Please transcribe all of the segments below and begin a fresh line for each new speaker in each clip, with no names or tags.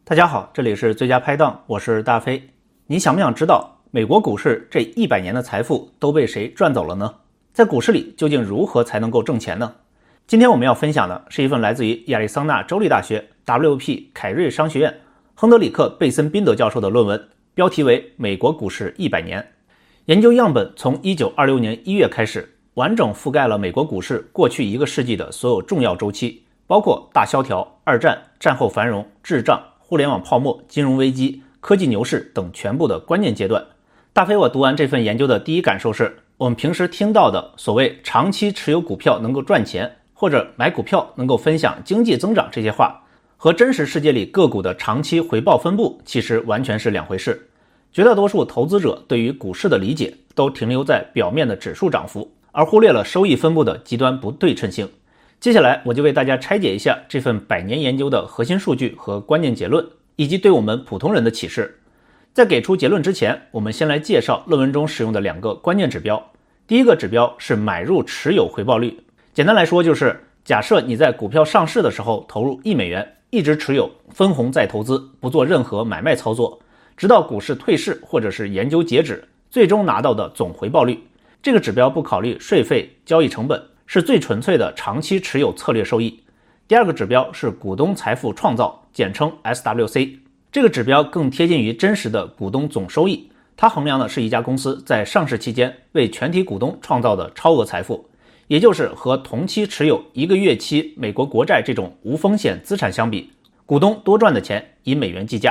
大家好，这里是最佳拍档，我是大飞。你想不想知道美国股市这100年的财富都被谁赚走了呢？在股市里究竟如何才能够挣钱呢？今天我们要分享的是一份来自于亚利桑那州立大学 WP 凯瑞商学院亨德里克·贝森宾德教授的论文，标题为《美国股市100年》。研究样本从1926年1月开始，完整覆盖了美国股市过去1个世纪的所有重要周期，包括大萧条、二战、战后繁荣、滞胀、互联网泡沫、金融危机、科技牛市等全部的关键阶段。大飞我读完这份研究的第一感受是，我们平时听到的所谓长期持有股票能够赚钱，或者买股票能够分享经济增长这些话，和真实世界里个股的长期回报分布其实完全是两回事。绝大多数投资者对于股市的理解都停留在表面的指数涨幅，而忽略了收益分布的极端不对称性。接下来我就为大家拆解一下这份100年研究的核心数据和关键结论，以及对我们普通人的启示。在给出结论之前，我们先来介绍论文中使用的2个关键指标。第一个指标是买入持有回报率，简单来说就是假设你在股票上市的时候投入1美元，一直持有，分红再投资，不做任何买卖操作，直到股市退市或者是研究截止，最终拿到的总回报率。这个指标不考虑税费、交易成本，是最纯粹的长期持有策略收益。第二个指标是股东财富创造，简称 SWC。 这个指标更贴近于真实的股东总收益，它衡量的是一家公司在上市期间为全体股东创造的超额财富，也就是和同期持有1个月期美国国债这种无风险资产相比，股东多赚的钱以美元计价。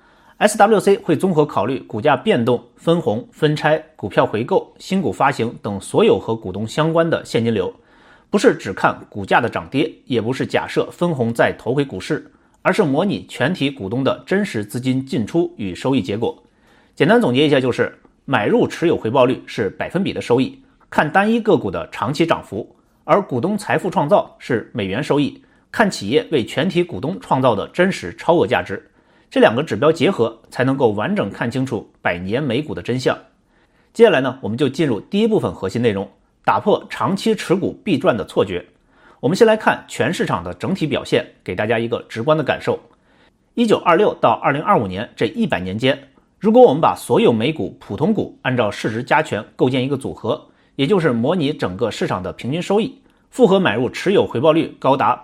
SWC 会综合考虑股价变动、分红、分拆、股票回购、新股发行等所有和股东相关的现金流，不是只看股价的涨跌，也不是假设分红再投回股市，而是模拟全体股东的真实资金进出与收益结果。简单总结一下，就是买入持有回报率是百分比的收益，看单一个股的长期涨幅，而股东财富创造是美元收益，看企业为全体股东创造的真实超额价值。这2个指标结合，才能够完整看清楚100年美股的真相。接下来呢，我们就进入第一部分核心内容，打破长期持股必赚的错觉。我们先来看全市场的整体表现，给大家一个直观的感受。1926到2025年这100年间，如果我们把所有美股普通股按照市值加权构建一个组合，也就是模拟整个市场的平均收益，复合买入持有回报率高达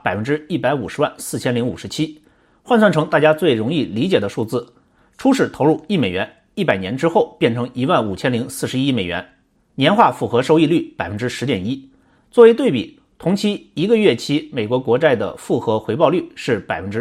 1504057，换算成大家最容易理解的数字，初始投入1美元，100年之后变成15041美元，年化复合收益率 10.1%。 作为对比，同期1个月期美国国债的复合回报率是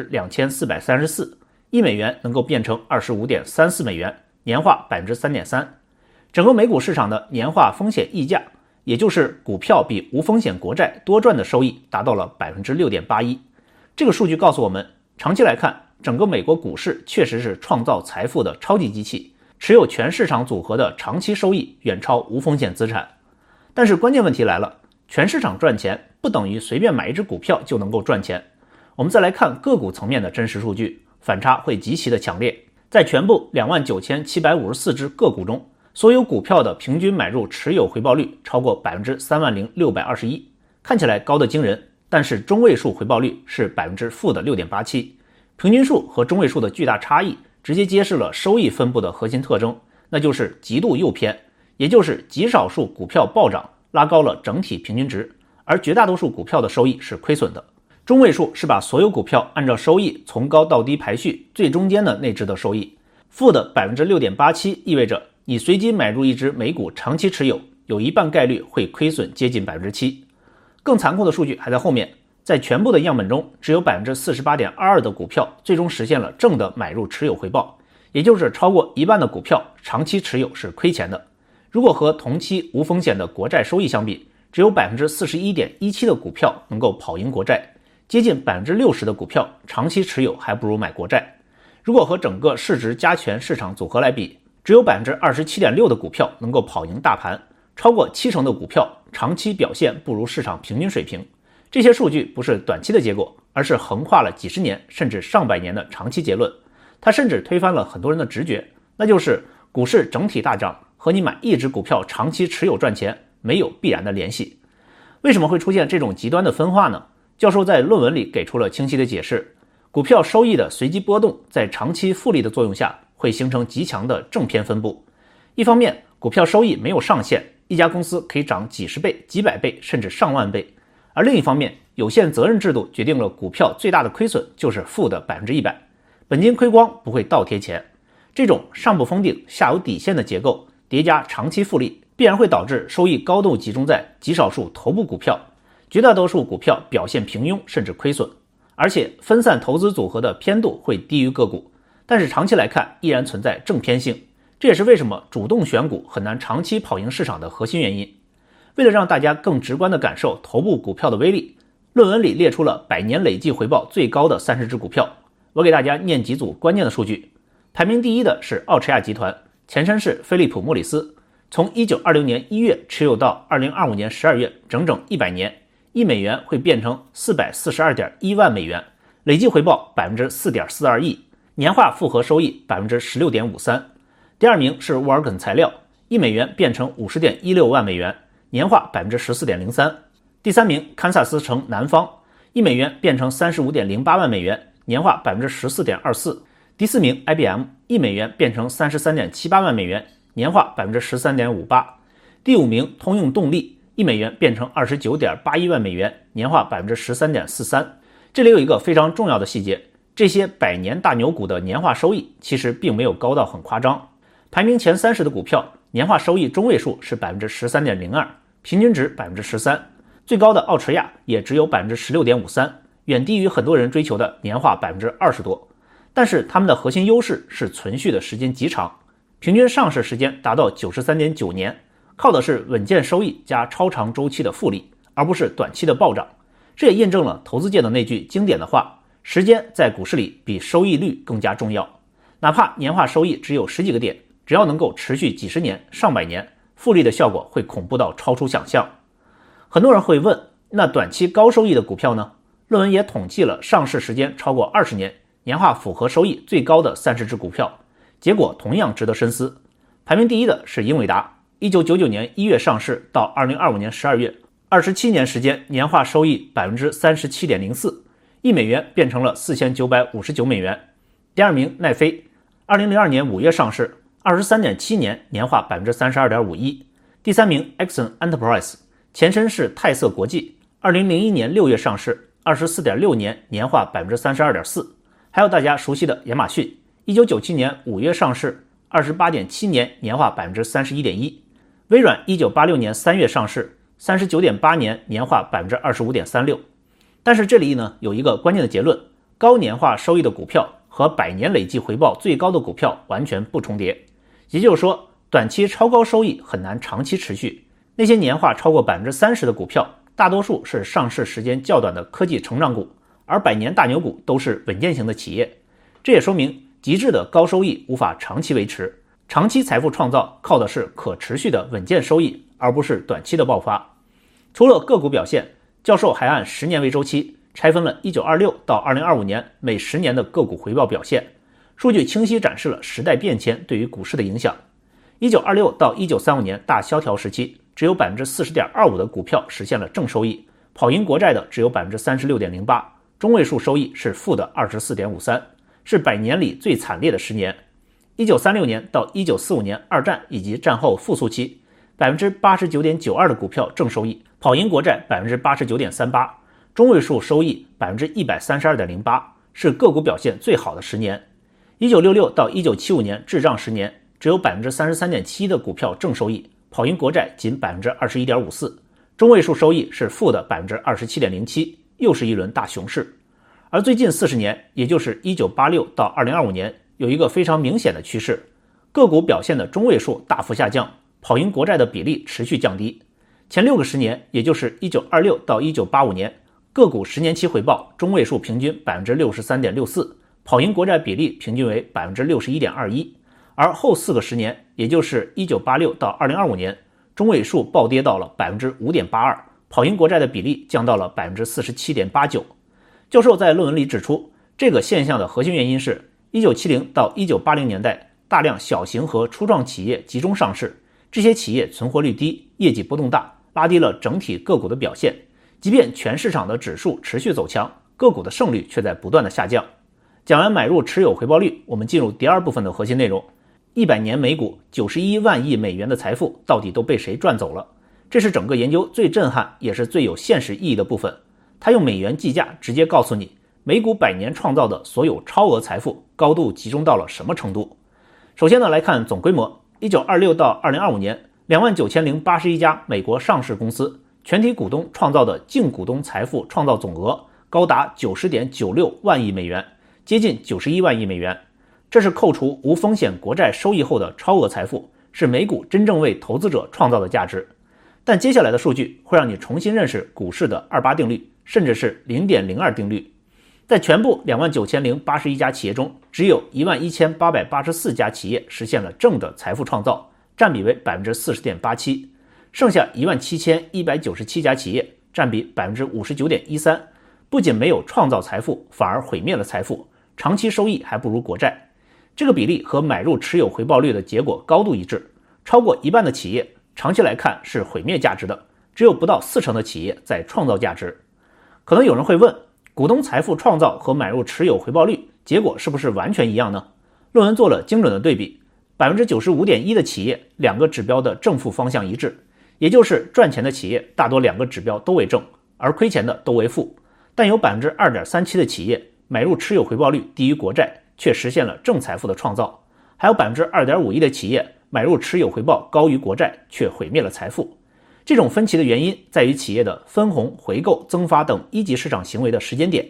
2434%， 1美元能够变成 25.34 美元，年化 3.3%。 整个美股市场的年化风险溢价，也就是股票比无风险国债多赚的收益达到了 6.81%。 这个数据告诉我们，长期来看，整个美国股市确实是创造财富的超级机器，持有全市场组合的长期收益远超无风险资产。但是关键问题来了，全市场赚钱不等于随便买一只股票就能够赚钱。我们再来看个股层面的真实数据，反差会极其的强烈。在全部29754只个股中，所有股票的平均买入持有回报率超过 30621%， 看起来高得惊人，但是中位数回报率是-6.87%。 平均数和中位数的巨大差异直接揭示了收益分布的核心特征，那就是极度诱偏，也就是极少数股票暴涨拉高了整体平均值，而绝大多数股票的收益是亏损的。中位数是把所有股票按照收益从高到低排序，最中间的那只的收益。负的 6.87% 意味着你随机买入一只美股长期持有，有一半概率会亏损接近 7%。 更残酷的数据还在后面，在全部的样本中，只有 48.22% 的股票最终实现了正的买入持有回报，也就是超过一半的股票长期持有是亏钱的。如果和同期无风险的国债收益相比，只有 41.17% 的股票能够跑赢国债，接近 60% 的股票长期持有还不如买国债。如果和整个市值加权市场组合来比，只有 27.6% 的股票能够跑赢大盘，超过70%的股票长期表现不如市场平均水平。这些数据不是短期的结果，而是横跨了几十年甚至上百年的长期结论。它甚至推翻了很多人的直觉，那就是股市整体大涨和你买一只股票长期持有赚钱没有必然的联系。为什么会出现这种极端的分化呢？教授在论文里给出了清晰的解释。 股票收益的随机波动在长期复利的作用下会形成极强的正偏分布。一方面，股票收益没有上限，一家公司可以涨几十倍、几百倍甚至上万倍，而另一方面，有限责任制度决定了股票最大的亏损就是负的100%，本金亏光不会倒贴钱。这种上不封顶下有底线的结构叠加长期复利，必然会导致收益高度集中在极少数头部股票，绝大多数股票表现平庸甚至亏损，而且分散投资组合的偏度会低于个股，但是长期来看依然存在正偏性，这也是为什么主动选股很难长期跑赢市场的核心原因。为了让大家更直观地感受头部股票的威力，论文里列出了100年累计回报最高的30只股票，我给大家念几组关键的数据。排名第一的是奥驰亚集团，前身是飞利浦莫里斯，从1920年1月持有到2025年12月，整整100年，1美元会变成442.1万美元，累计回报 4.42 亿，年化复合收益 16.53%。第二名是沃尔根材料，1美元变成50.16万美元，年化 14.03%。第三名堪萨斯城南方，1美元变成35.08万美元，年化 14.24%。第四名 IBM， 1美元变成33.78万美元，年化 13.58%。第五名通用动力，1美元变成29.81万美元，年化 13.43%。这里有一个非常重要的细节，这些100年大牛股的年化收益其实并没有高到很夸张。排名前30的股票年化收益中位数是 13.02%， 平均值 13%， 最高的奥驰亚也只有 16.53%， 远低于很多人追求的年化 20% 多。但是他们的核心优势是存续的时间极长，平均上市时间达到 93.9 年，靠的是稳健收益加超长周期的复利，而不是短期的暴涨。这也印证了投资界的那句经典的话，时间在股市里比收益率更加重要。哪怕年化收益只有10几个点，只要能够持续几十年、上百年，复利的效果会恐怖到超出想象。很多人会问，那短期高收益的股票呢？论文也统计了上市时间超过20年，年化复合收益最高的30只股票，结果同样值得深思。排名第一的是英伟达，1999年1月上市到2025年12月，27年时间年化收益 37.04%， 1美元变成了4959美元。第二名奈飞，2002年5月上市，23.7年年化 32.51%。第三名 Exxon Enterprise， 前身是泰瑟国际，2001年6月上市，24.6年年化 32.4%。还有大家熟悉的亚马逊，1997年5月上市，28.7年年化 31.1%。微软1986年3月上市，39.8年年化 25.36%。但是这里呢有一个关键的结论，高年化收益的股票和100年累计回报最高的股票完全不重叠。也就是说，短期超高收益很难长期持续。那些年化超过 30% 的股票，大多数是上市时间较短的科技成长股，而100年大牛股都是稳健型的企业。这也说明极致的高收益无法长期维持，长期财富创造靠的是可持续的稳健收益，而不是短期的爆发。除了个股表现，教授还按10年为周期拆分了1926到2025年每10年的个股回报表现，数据清晰展示了时代变迁对于股市的影响。1926到1935年大萧条时期，只有 40.25% 的股票实现了正收益，跑赢国债的只有 36.08%， 中位数收益是负的 24.53%， 是100年里最惨烈的10年。1936年到1945年二战以及战后复苏期， 89.92% 的股票正收益，跑赢国债 89.38%， 中位数收益 132.08%， 是个股表现最好的10年。1966到1975年滞胀10年，只有 33.7% 的股票正收益，跑赢国债仅 21.54%， 中位数收益是负的 27.07%， 又是一轮大熊市。而最近40年，也就是1986到2025年，有一个非常明显的趋势，个股表现的中位数大幅下降，跑赢国债的比例持续降低。前6个10年，也就是1926到1985年，个股10年期回报中位数平均 63.64%， 跑赢国债比例平均为 61.21%， 而后4个10年，也就是1986到2025年，中位数暴跌到了 5.82%， 跑赢国债的比例降到了 47.89%。 教授在论文里指出，这个现象的核心原因是1970到1980年代大量小型和初创企业集中上市，这些企业存活率低，业绩波动大，拉低了整体个股的表现。即便全市场的指数持续走强，个股的胜率却在不断的下降。 讲完买入持有回报率，我们进入第二部分的核心内容。100年美股91万亿美元的财富到底都被谁赚走了？这是整个研究最震撼也是最有现实意义的部分。它用美元计价，直接告诉你美股100年创造的所有超额财富高度集中到了什么程度。首先呢，来看总规模。1926到2025年，29081家美国上市公司全体股东创造的净股东财富创造总额高达 90.96 万亿美元，接近91万亿美元。这是扣除无风险国债收益后的超额财富，是美股真正为投资者创造的价值。但接下来的数据会让你重新认识股市的28定律，甚至是 0.02 定律。在全部29081家企业中，只有11884家企业实现了正的财富创造，占比为 40.87%， 剩下17197家企业，占比 59.13%， 不仅没有创造财富，反而毁灭了财富，长期收益还不如国债。这个比例和买入持有回报率的结果高度一致，超过一半的企业长期来看是毁灭价值的，只有不到40%的企业在创造价值。可能有人会问，股东财富创造和买入持有回报率结果是不是完全一样呢？论文做了精准的对比， 95.1% 的企业两个指标的正负方向一致，也就是赚钱的企业大多两个指标都为正，而亏钱的都为负。但有 2.37% 的企业买入持有回报率低于国债，却实现了正财富的创造，还有 2.51% 的企业买入持有回报高于国债，却毁灭了财富。这种分歧的原因在于企业的分红、回购、增发等一级市场行为的时间点。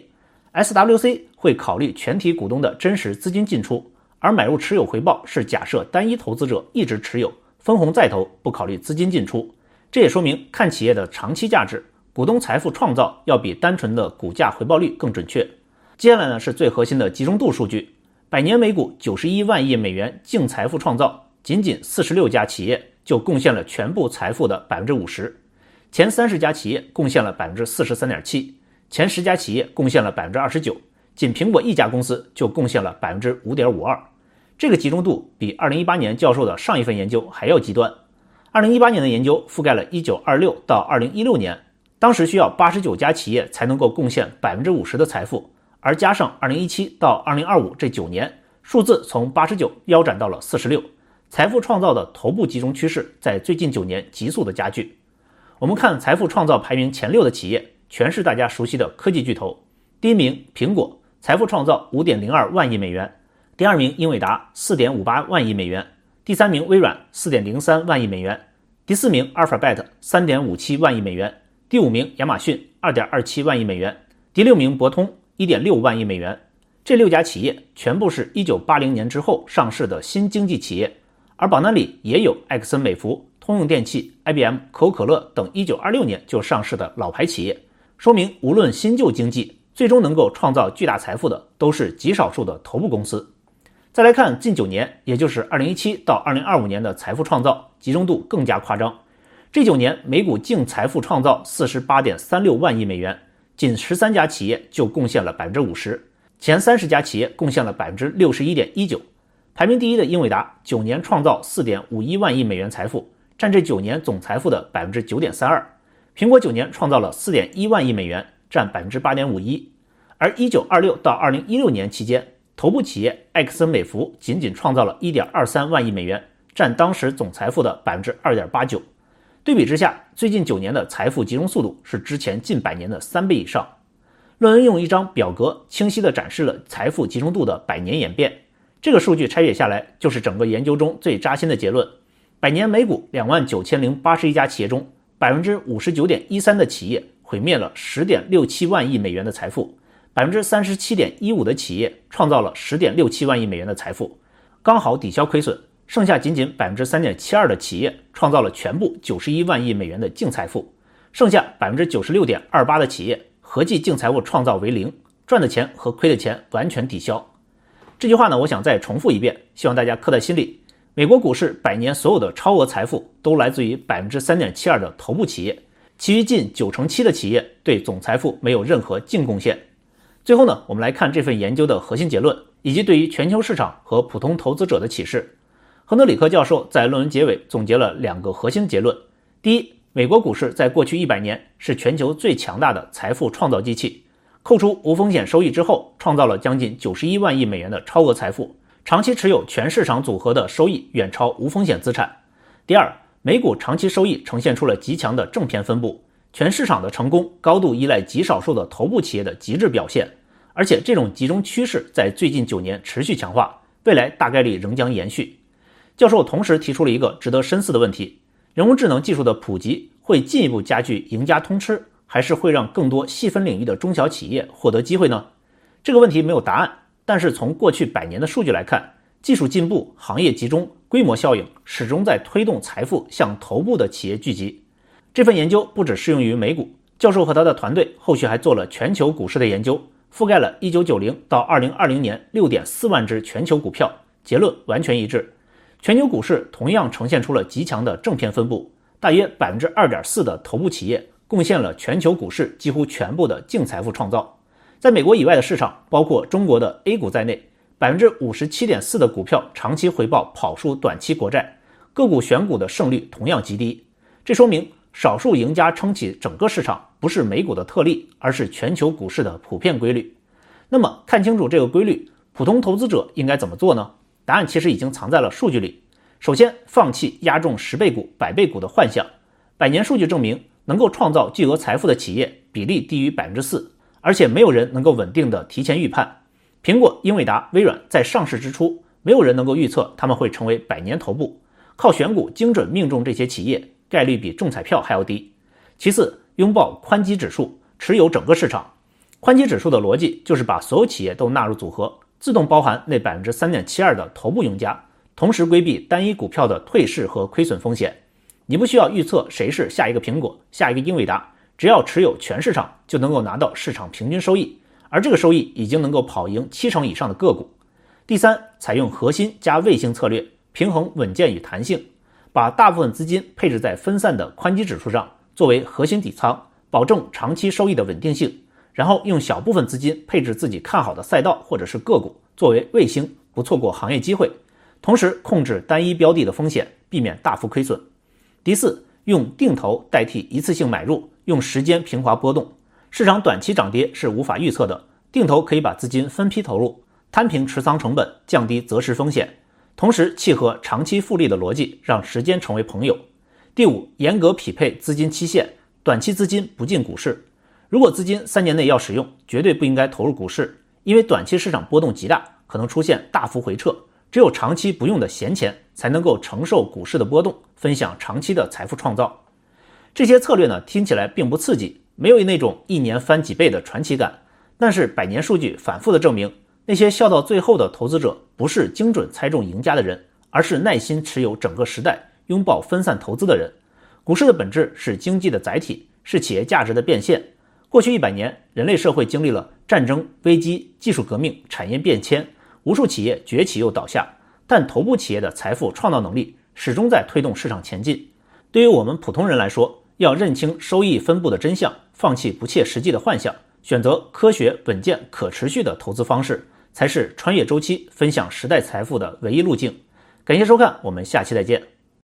SWC 会考虑全体股东的真实资金进出，而买入持有回报是假设单一投资者一直持有，分红再投，不考虑资金进出。这也说明看企业的长期价值，股东财富创造要比单纯的股价回报率更准确。接下来呢，是最核心的集中度数据。100年美股91万亿美元净财富创造，仅仅46家企业就贡献了全部财富的 50%， 前30家企业贡献了 43.7%， 前10家企业贡献了 29%， 仅苹果一家公司就贡献了 5.52%。 这个集中度比2018年教授的上一份研究还要极端。2018年的研究覆盖了1926到2016年，当时需要89家企业才能够贡献 50% 的财富，而加上2017到2025这9年，数字从89腰斩到了46，财富创造的头部集中趋势在最近9年急速的加剧。我们看财富创造排名前6的企业，全是大家熟悉的科技巨头。第一名苹果，财富创造 5.02 万亿美元；第二名英伟达 4.58 万亿美元；第三名微软 4.03 万亿美元；第四名 Alphabet 3.57 万亿美元；第五名亚马逊 2.27 万亿美元；第六名博通 1.6 万亿美元。这6家企业全部是1980年之后上市的新经济企业，而榜单里也有埃克森美孚、通用电气、IBM、可口可乐等1926年就上市的老牌企业，说明无论新旧经济，最终能够创造巨大财富的都是极少数的头部公司。再来看近9年，也就是2017到2025年的财富创造，集中度更加夸张。这9年美股净财富创造 48.36 万亿美元，仅13家企业就贡献了 50%， 前30家企业贡献了 61.19%。排名第一的英伟达9年创造 4.51 万亿美元财富，占这9年总财富的 9.32%。苹果9年创造了 4.1 万亿美元，占 8.51%。而1926到2016年期间，头部企业埃克森美孚仅仅创造了 1.23 万亿美元，占当时总财富的 2.89%。对比之下，最近9年的财富集中速度是之前近100年的3倍以上。论文用一张表格清晰地展示了财富集中度的100年演变。这个数据拆解下来，就是整个研究中最扎心的结论。100年美股29081家企业中， 59.13% 的企业毁灭了 10.67 万亿美元的财富， 37.15% 的企业创造了 10.67 万亿美元的财富，刚好抵消亏损。剩下仅仅 3.72% 的企业创造了全部91万亿美元的净财富，剩下 96.28% 的企业合计净财富创造为0，赚的钱和亏的钱完全抵消。这句话呢，我想再重复一遍，希望大家刻在心里。美国股市100年所有的超额财富都来自于 3.72% 的头部企业，其余近97%的企业对总财富没有任何净贡献。最后呢，我们来看这份研究的核心结论，以及对于全球市场和普通投资者的启示。亨德里克教授在论文结尾总结了2个核心结论。第一，美国股市在过去100年是全球最强大的财富创造机器， 扣除无风险收益之后，创造了将近91万亿美元的超额财富。长期持有全市场组合的收益远超无风险资产。第二，美股长期收益呈现出了极强的正偏分布，全市场的成功高度依赖极少数的头部企业的极致表现，而且这种集中趋势在最近9年持续强化，未来大概率仍将延续。教授同时提出了一个值得深思的问题：人工智能技术的普及会进一步加剧赢家通吃，还是会让更多细分领域的中小企业获得机会呢？这个问题没有答案，但是从过去100年的数据来看，技术进步、行业集中、规模效应始终在推动财富向头部的企业聚集。这份研究不只适用于美股，教授和他的团队后续还做了全球股市的研究，覆盖了1990到2020年 6.4 万只全球股票，结论完全一致。全球股市同样呈现出了极强的正偏分布，大约 2.4% 的头部企业贡献了全球股市几乎全部的净财富创造。在美国以外的市场，包括中国的 A 股在内， 57.4% 的股票长期回报跑输短期国债，个股选股的胜率同样极低。这说明少数赢家撑起整个市场不是美股的特例，而是全球股市的普遍规律。那么看清楚这个规律，普通投资者应该怎么做呢？答案其实已经藏在了数据里。首先，放弃押中10倍股、100倍股的幻想。100年数据证明，能够创造巨额财富的企业比例低于 4%， 而且没有人能够稳定的提前预判。苹果、英伟达、微软在上市之初，没有人能够预测他们会成为100年头部。靠选股精准命中这些企业，概率比中彩票还要低。其次，拥抱宽基指数，持有整个市场。宽基指数的逻辑就是把所有企业都纳入组合，自动包含那 3.72% 的头部赢家，同时规避单一股票的退市和亏损风险。你不需要预测谁是下一个苹果、下一个英伟达，只要持有全市场就能够拿到市场平均收益，而这个收益已经能够跑赢70%以上的个股。第三，采用核心加卫星策略，平衡稳健与弹性，把大部分资金配置在分散的宽基指数上，作为核心底仓，保证长期收益的稳定性，然后用小部分资金配置自己看好的赛道或者是个股，作为卫星，不错过行业机会，同时控制单一标的的风险，避免大幅亏损。第四，用定投代替一次性买入，用时间平滑波动。市场短期涨跌是无法预测的，定投可以把资金分批投入，摊平持仓成本，降低择时风险，同时契合长期复利的逻辑，让时间成为朋友。第五，严格匹配资金期限，短期资金不进股市。如果资金3年内要使用，绝对不应该投入股市，因为短期市场波动极大，可能出现大幅回撤，只有长期不用的闲钱才能够承受股市的波动，分享长期的财富创造。这些策略呢，听起来并不刺激，没有那种1年翻几倍的传奇感，但是100年数据反复的证明，那些笑到最后的投资者不是精准猜中赢家的人，而是耐心持有整个时代，拥抱分散投资的人。股市的本质是经济的载体，是企业价值的变现。过去100年，人类社会经历了战争、危机、技术革命、产业变迁，无数企业崛起又倒下，但头部企业的财富创造能力始终在推动市场前进。对于我们普通人来说，要认清收益分布的真相，放弃不切实际的幻想，选择科学、稳健、可持续的投资方式，才是穿越周期、分享时代财富的唯一路径。感谢收看，我们下期再见。